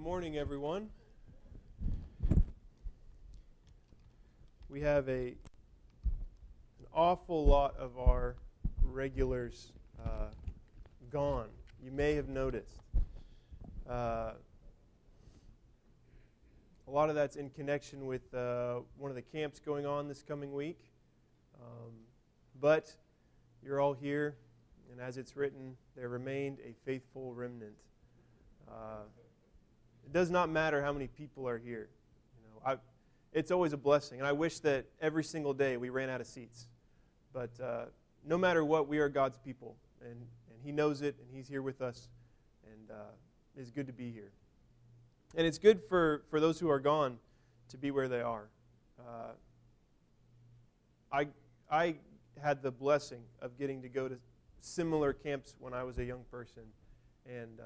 morning, everyone. We have an awful lot of our regulars gone. You may have noticed. A lot of that's in connection with one of the camps going on this coming week. But you're all here, and as it's written, there remained a faithful remnant. It does not matter how many people are here. It's always a blessing, and I wish that every single day we ran out of seats. But no matter what, we are God's people, and He knows it, and He's here with us, and it's good to be here. And it's good for those who are gone to be where they are. I had the blessing of getting to go to similar camps when I was a young person, and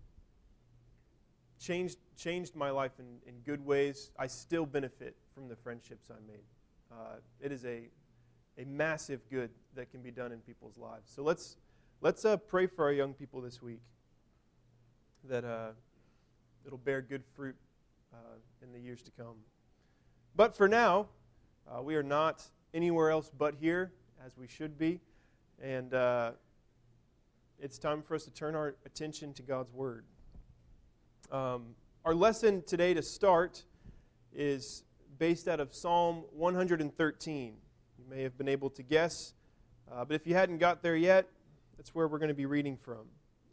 changed my life in good ways. I still benefit from the friendships I made. It is a massive good that can be done in people's lives. So let's pray for our young people this week, that it'll bear good fruit in the years to come. But for now, we are not anywhere else but here, as we should be, and it's time for us to turn our attention to God's Word. Our lesson today to start is based out of Psalm 113. You may have been able to guess, but if you hadn't got there yet, that's where we're going to be reading from.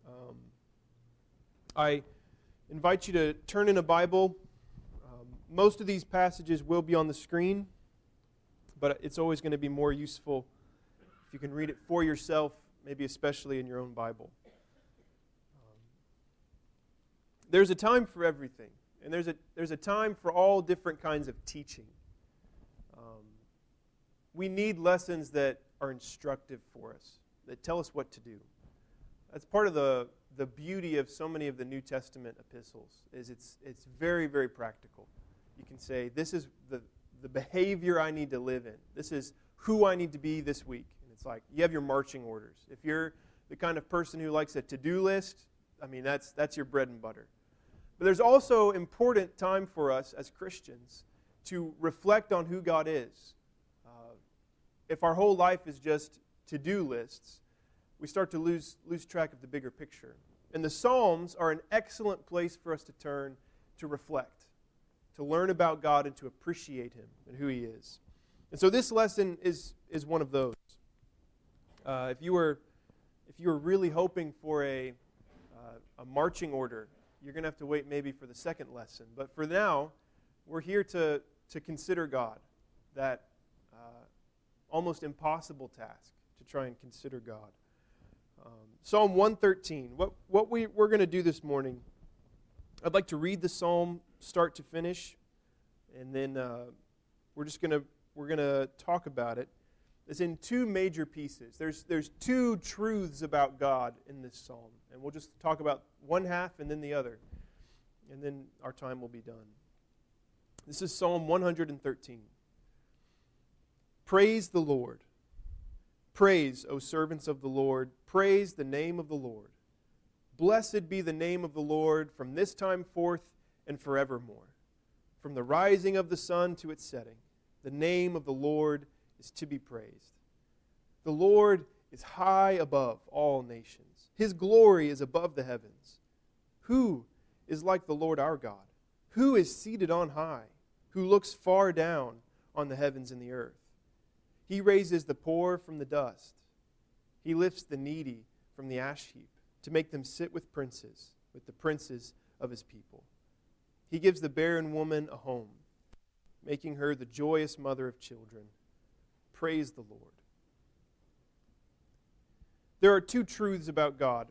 I invite you to turn in a Bible. Most of these passages will be on the screen, but it's always going to be more useful if you can read it for yourself, maybe especially in your own Bible. There's a time for everything, and there's a time for all different kinds of teaching. We need lessons that are instructive for us, that tell us what to do. That's part of the beauty of so many of the New Testament epistles, is it's very, very practical. You can say, this is the behavior I need to live in. This is who I need to be this week. And it's like, you have your marching orders. If you're the kind of person who likes a to-do list, that's your bread and butter. But there's also important time for us as Christians to reflect on who God is. If our whole life is just to-do lists, we start to lose track of the bigger picture. And the Psalms are an excellent place for us to turn to reflect, to learn about God and to appreciate Him and who He is. And so this lesson is one of those. If you were really hoping for a marching order, you're going to have to wait maybe for the second lesson. But for now, we're here to consider God, that almost impossible task to try and consider God. Psalm 113. What we're going to do this morning, I'd like to read the psalm start to finish, and then we're going to talk about it. It's in two major pieces. There's two truths about God in this psalm, and we'll just talk about one half and then the other, and then our time will be done. This is Psalm 113. Praise the Lord. Praise, O servants of the Lord. Praise the name of the Lord. Blessed be the name of the Lord from this time forth and forevermore. From the rising of the sun to its setting, the name of the Lord is to be praised. The Lord is high above all nations. His glory is above the heavens. Who is like the Lord our God? Who is seated on high? Who looks far down on the heavens and the earth? He raises the poor from the dust. He lifts the needy from the ash heap to make them sit with the princes of His people. He gives the barren woman a home, making her the joyous mother of children. Praise the Lord. There are two truths about God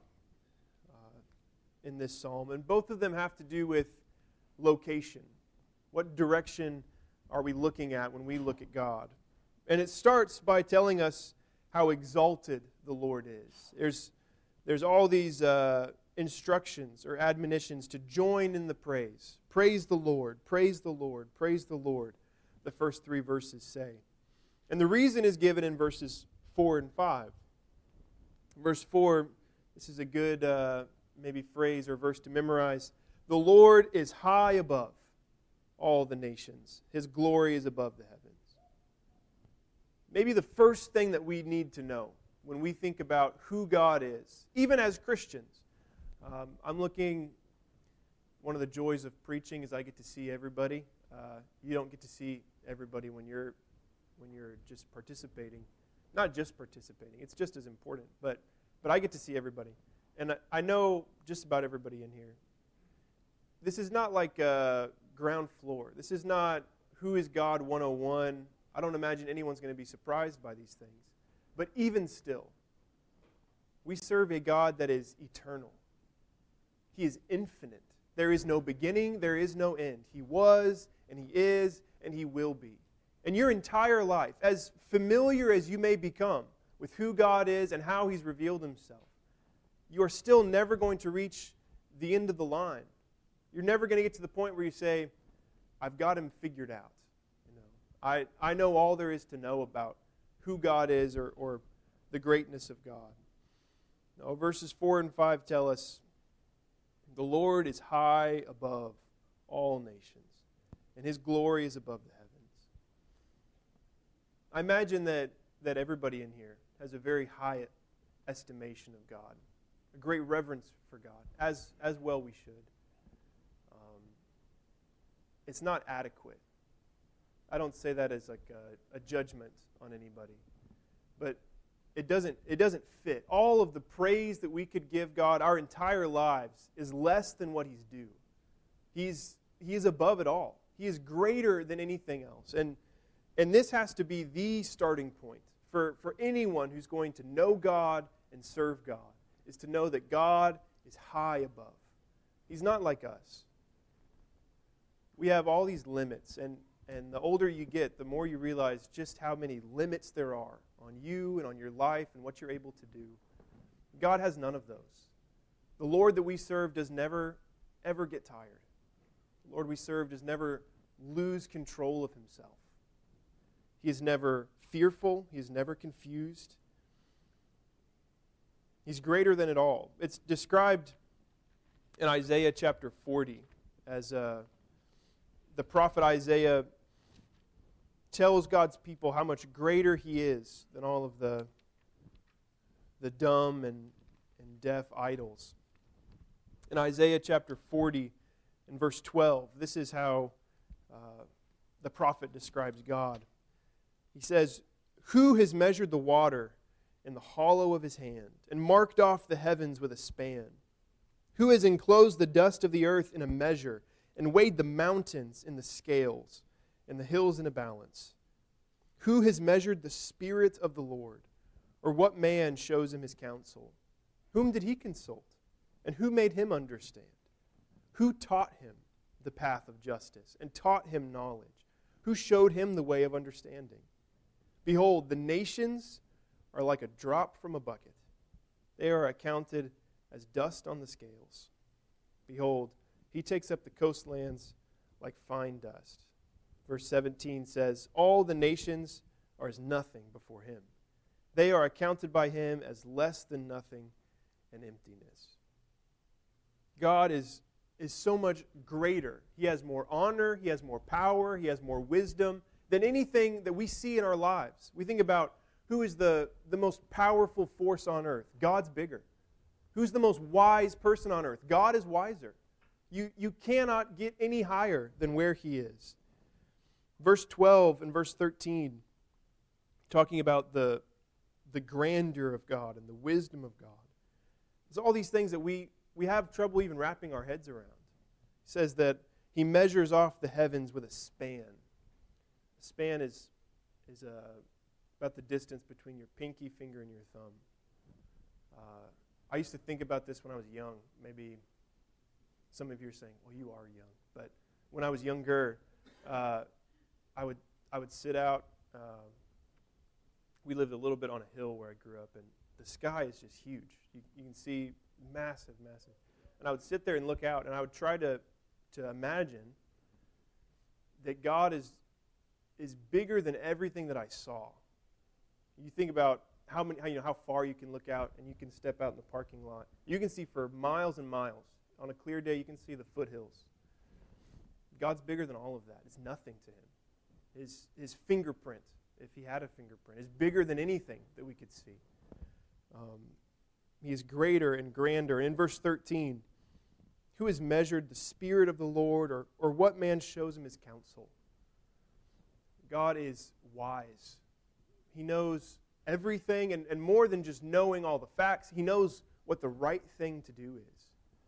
in this psalm, and both of them have to do with location. What direction are we looking at when we look at God? And it starts by telling us how exalted the Lord is. There's all these instructions or admonitions to join in the praise. Praise the Lord, praise the Lord, praise the Lord, the first three verses say. And the reason is given in verses 4 and 5. Verse 4, this is a good maybe phrase or verse to memorize. The Lord is high above all the nations. His glory is above the heavens. Maybe the first thing that we need to know when we think about who God is, even as Christians. One of the joys of preaching is I get to see everybody. You don't get to see everybody when you're just participating. Not just participating, it's just as important, but I get to see everybody. And I know just about everybody in here. This is not like ground floor. This is not Who is God 101. I don't imagine anyone's going to be surprised by these things. But even still, we serve a God that is eternal. He is infinite. There is no beginning, there is no end. He was, and He is, and He will be. And your entire life, as familiar as you may become with who God is and how He's revealed Himself, you are still never going to reach the end of the line. You're never going to get to the point where you say, I've got Him figured out. I know all there is to know about who God is or the greatness of God. No, verses 4 and 5 tell us, the Lord is high above all nations, and His glory is above the heavens. I imagine that everybody in here has a very high estimation of God, a great reverence for God, as well we should. It's not adequate. I don't say that as like a judgment on anybody, but it doesn't fit. All of the praise that we could give God our entire lives is less than what He's due. He is above it all. He is greater than anything else. And this has to be the starting point for anyone who's going to know God and serve God, is to know that God is high above. He's not like us. We have all these limits, and the older you get, the more you realize just how many limits there are on you and on your life and what you're able to do. God has none of those. The Lord that we serve does never, ever get tired. The Lord we serve does never lose control of Himself. He is never fearful. He is never confused. He's greater than it all. It's described in Isaiah chapter 40 as the prophet Isaiah tells God's people how much greater He is than all of the dumb and deaf idols. In Isaiah chapter 40 and verse 12, this is how the prophet describes God. He says, "Who has measured the water in the hollow of His hand and marked off the heavens with a span? Who has enclosed the dust of the earth in a measure and weighed the mountains in the scales and the hills in a balance? Who has measured the Spirit of the Lord? Or what man shows Him his counsel? Whom did He consult? And who made Him understand? Who taught Him the path of justice and taught Him knowledge? Who showed Him the way of understanding? Behold, the nations are like a drop from a bucket. They are accounted as dust on the scales. Behold, He takes up the coastlands like fine dust." Verse 17 says, "All the nations are as nothing before Him. They are accounted by Him as less than nothing and emptiness." God is so much greater. He has more honor, He has more power, He has more wisdom than anything that we see in our lives. We think about who is the most powerful force on earth. God's bigger. Who's the most wise person on earth? God is wiser. You cannot get any higher than where He is. Verse 12 and verse 13, talking about the grandeur of God and the wisdom of God. There's all these things that we have trouble even wrapping our heads around. He says that He measures off the heavens with a span. A span is about the distance between your pinky finger and your thumb. I used to think about this when I was young. Maybe some of you are saying, well, you are young. But when I was younger, I would sit out. We lived a little bit on a hill where I grew up, and the sky is just huge. You can see massive. And I would sit there and look out, and I would try to imagine that God is bigger than everything that I saw. You think about how far you can look out, and you can step out in the parking lot. You can see for miles and miles On a clear day, you can see the foothills. God's bigger than all of that. It's nothing to him. His fingerprint, if he had a fingerprint, is bigger than anything that we could see. He is greater and grander. In verse 13, who has measured the Spirit of the Lord, or what man shows him his counsel? God is wise. He knows everything, and more than just knowing all the facts, he knows what the right thing to do is.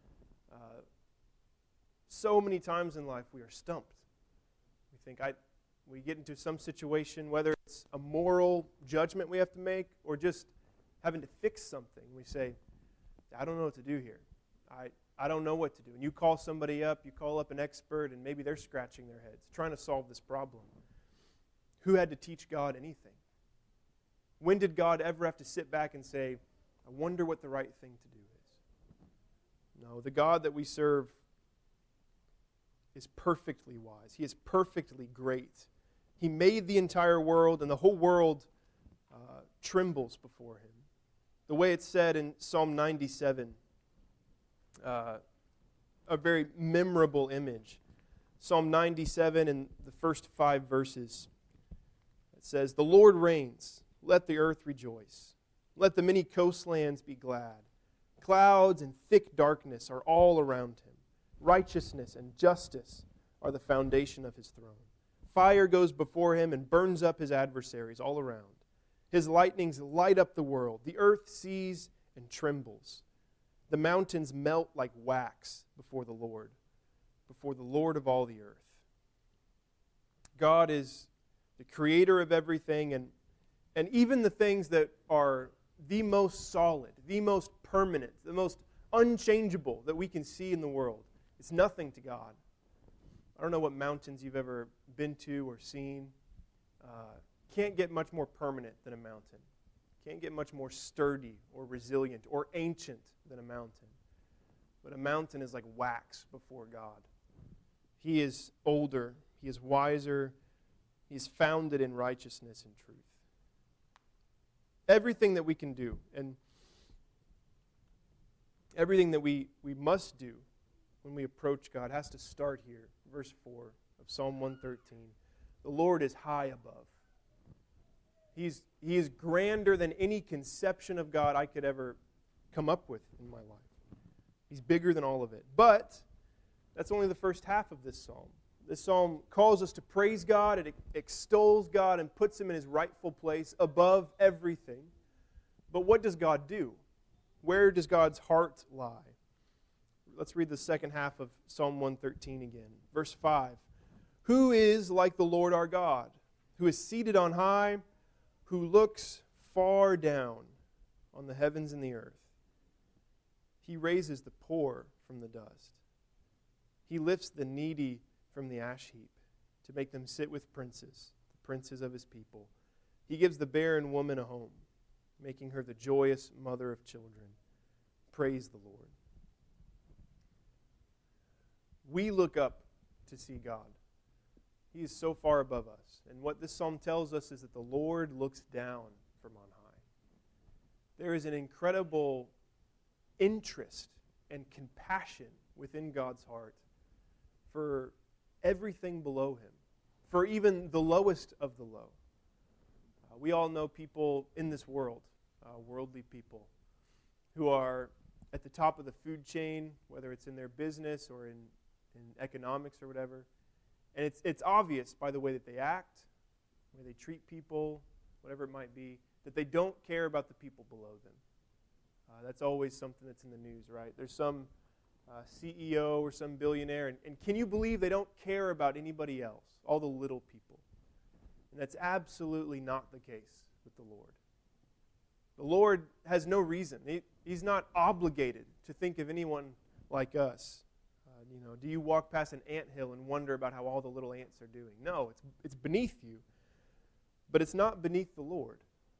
So many times in life we are stumped. We think, we get into some situation, whether it's a moral judgment we have to make or just having to fix something. We say, I don't know what to do here. I don't know what to do. And you call somebody up, you call up an expert, and maybe they're scratching their heads, trying to solve this problem. Who had to teach God anything? When did God ever have to sit back and say, I wonder what the right thing to do is? No, the God that we serve is perfectly wise. He is perfectly great. He made the entire world, and the whole world trembles before him. The way it's said in Psalm 97, a very memorable image. Psalm 97 in the first 5 verses. It says, the Lord reigns, let the earth rejoice. Let the many coastlands be glad. Clouds and thick darkness are all around him. Righteousness and justice are the foundation of his throne. Fire goes before him and burns up his adversaries all around. His lightnings light up the world. The earth sees and trembles. The mountains melt like wax before the Lord of all the earth. God is the creator of everything, and even the things that are the most solid, the most permanent, the most unchangeable that we can see in the world. It's nothing to God. I don't know what mountains you've ever been to or seen. Can't get much more permanent than a mountain. Can't get much more sturdy or resilient or ancient than a mountain. But a mountain is like wax before God. He is older. He is wiser. He is founded in righteousness and truth. Everything that we can do and everything that we must do when we approach God has to start here. Verse 4 of Psalm 113. The Lord is high above. He is grander than any conception of God I could ever come up with in my life. He's bigger than all of it. But that's only the first half of this psalm. This psalm calls us to praise God. It extols God and puts him in his rightful place above everything. But what does God do? Where does God's heart lie? Let's read the second half of Psalm 113 again. Verse 5. Who is like the Lord our God, who is seated on high, who looks far down on the heavens and the earth? He raises the poor from the dust. He lifts the needy from the ash heap to make them sit with princes, the princes of his people. He gives the barren woman a home, making her the joyous mother of children. Praise the Lord. We look up to see God. He is so far above us. And what this psalm tells us is that the Lord looks down from on high. There is an incredible interest and compassion within God's heart for everything below him, for even the lowest of the low. We all know people in this world, worldly people, who are at the top of the food chain, whether it's in their business or in economics or whatever. And it's obvious by the way that they act, the way they treat people, whatever it might be, that they don't care about the people below them. That's always something that's in the news, right? There's some CEO or some billionaire, and can you believe they don't care about anybody else, all the little people? And that's absolutely not the case with the Lord. The Lord has no reason. He's not obligated to think of anyone like us. Do you walk past an anthill and wonder about how all the little ants are doing? No, it's beneath you, but it's not beneath the Lord.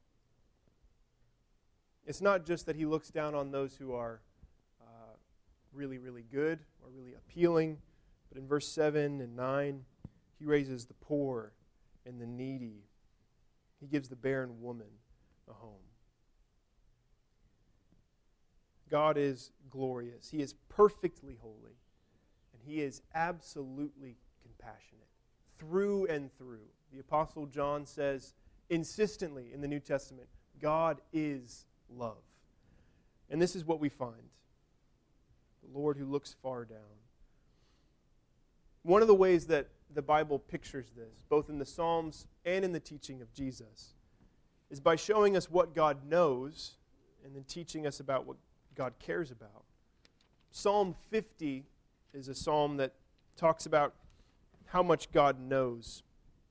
It's not just that he looks down on those who are really, really good or really appealing, but in verse 7 and 9, he raises the poor and the needy. He gives the barren woman a home. God is glorious. He is perfectly holy. And He is absolutely compassionate through and through. The Apostle John says insistently in the New Testament, God is love. And this is what we find. The Lord who looks far down. One of the ways that the Bible pictures this, both in the Psalms and in the teaching of Jesus, is by showing us what God knows and then teaching us about what God cares about. Psalm 50 is a psalm that talks about how much God knows.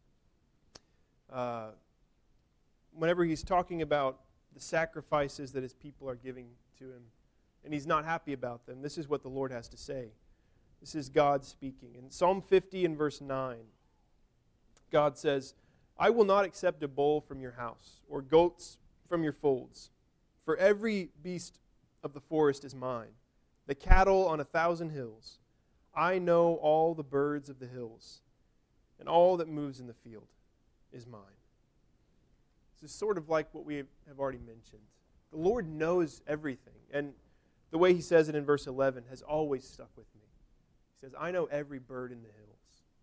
Whenever he's talking about the sacrifices that his people are giving to him, and he's not happy about them, this is what the Lord has to say. This is God speaking. In Psalm 50 and verse 9, God says, I will not accept a bull from your house, or goats from your folds, for every beast of the forest is mine, the cattle on 1,000 hills. I know all the birds of the hills, and all that moves in the field is mine. This is sort of like what we have already mentioned. The Lord knows everything, and the way he says it in verse 11 has always stuck with me. He says, I know every bird in the hills.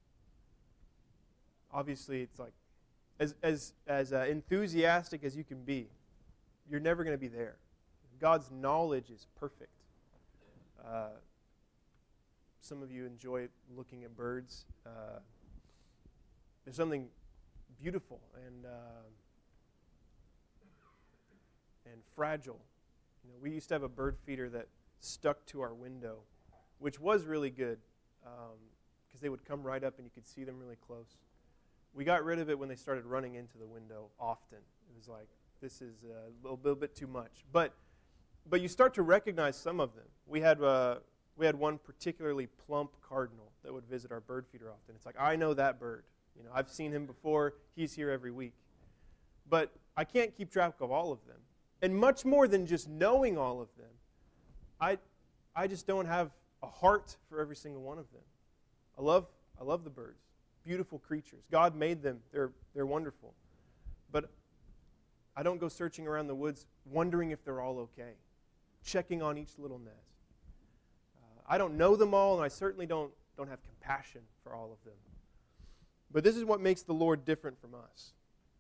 Obviously, it's like, as enthusiastic as you can be, you're never going to be there. God's knowledge is perfect. Some of you enjoy looking at birds. There's something beautiful and fragile. You know, we used to have a bird feeder that stuck to our window, which was really good because they would come right up and you could see them really close. We got rid of it when they started running into the window often. It was like, this is a little bit too much. But you start to recognize some of them. We had one particularly plump cardinal that would visit our bird feeder often. It's like, I know that bird. You know, I've seen him before. He's here every week. But I can't keep track of all of them. And much more than just knowing all of them, I just don't have a heart for every single one of them. I love the birds. Beautiful creatures. God made them. They're wonderful. But I don't go searching around the woods wondering if they're all okay, checking on each little nest. I don't know them all, and I certainly don't have compassion for all of them. But this is what makes the Lord different from us.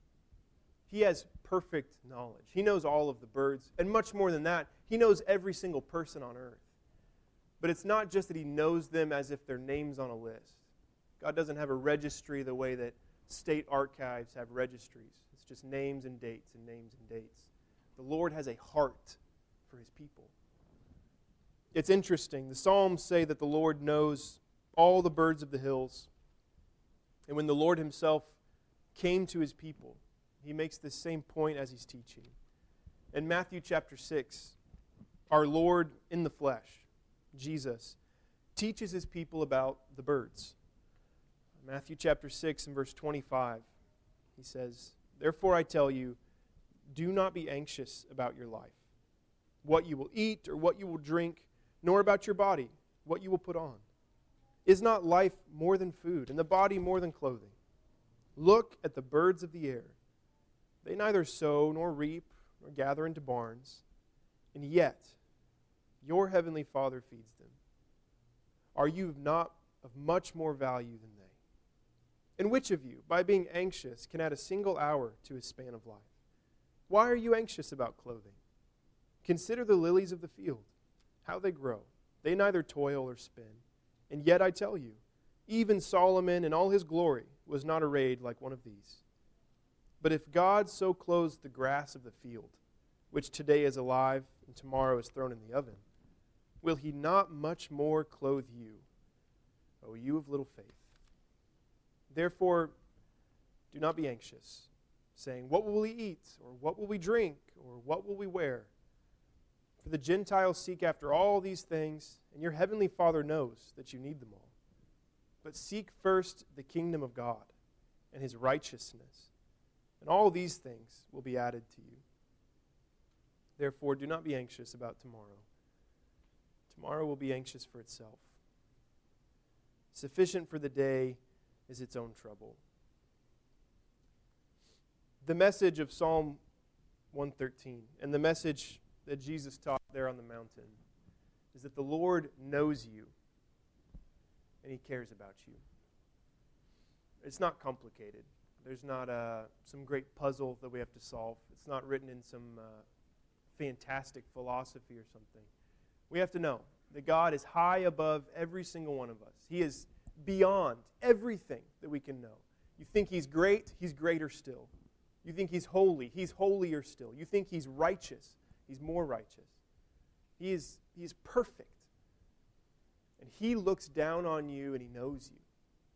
He has perfect knowledge. He knows all of the birds, and much more than that, He knows every single person on earth. But it's not just that He knows them as if their name's on a list. God doesn't have a registry the way that state archives have registries. It's just names and dates and names and dates. The Lord has a heart for His people. It's interesting. The Psalms say that the Lord knows all the birds of the hills. And when the Lord Himself came to His people, He makes the same point as He's teaching. In Matthew chapter 6, our Lord in the flesh, Jesus, teaches His people about the birds. Matthew chapter 6 and verse 25, He says, Therefore I tell you, do not be anxious about your life, what you will eat or what you will drink, nor about your body, what you will put on. Is not life more than food, and the body more than clothing? Look at the birds of the air. They neither sow nor reap nor gather into barns, and yet your heavenly Father feeds them. Are you not of much more value than they? And which of you, by being anxious, can add a single hour to his span of life? Why are you anxious about clothing? Consider the lilies of the field, how they grow. They neither toil or spin. And yet I tell you, even Solomon in all his glory was not arrayed like one of these. But if God so clothes the grass of the field, which today is alive and tomorrow is thrown in the oven, will He not much more clothe you, O you of little faith? Therefore, do not be anxious, saying, What will we eat? Or what will we drink? Or what will we wear? For the Gentiles seek after all these things, and your heavenly Father knows that you need them all. But seek first the kingdom of God and His righteousness, and all these things will be added to you. Therefore, do not be anxious about tomorrow. Tomorrow will be anxious for itself. Sufficient for the day is its own trouble. The message of Psalm 113 and the message that Jesus taught there on the mountain is that the Lord knows you and He cares about you. It's not complicated. There's not some great puzzle that we have to solve. It's not written in some fantastic philosophy or something. We have to know that God is high above every single one of us. He is beyond everything that we can know. You think He's great, He's greater still. You think He's holy, He's holier still. You think He's righteous, He's more righteous. He is perfect. And He looks down on you and He knows you.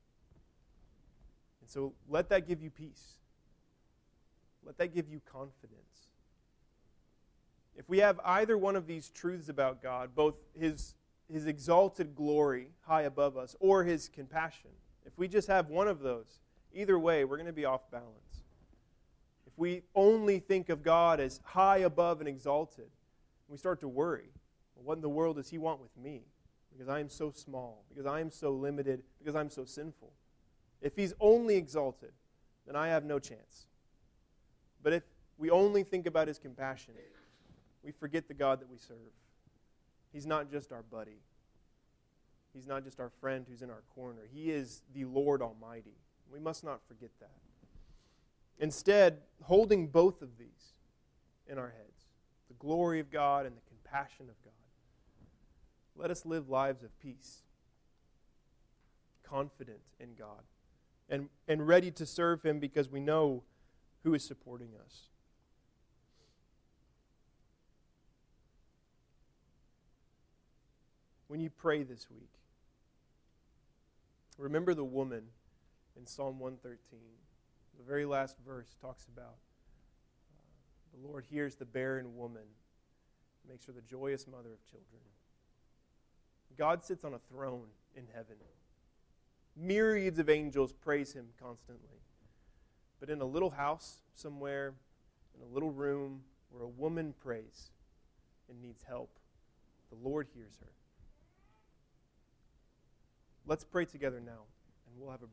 And so let that give you peace. Let that give you confidence. If we have either one of these truths about God, both His exalted glory high above us or His compassion, if we just have one of those, either way, we're going to be off balance. If we only think of God as high above and exalted, we start to worry. Well, what in the world does He want with me? Because I am so small, because I am so limited, because I'm so sinful. If He's only exalted, then I have no chance. But if we only think about His compassion, we forget the God that we serve. He's not just our buddy. He's not just our friend who's in our corner. He is the Lord Almighty. We must not forget that. Instead, holding both of these in our heads, the glory of God and the compassion of God, let us live lives of peace, confident in God, and ready to serve Him because we know who is supporting us. When you pray this week, remember the woman in Psalm 113. The very last verse talks about the Lord hears the barren woman, makes her the joyous mother of children. God sits on a throne in heaven. Myriads of angels praise Him constantly. But in a little house somewhere, in a little room where a woman prays and needs help, the Lord hears her. Let's pray together now, and we'll have a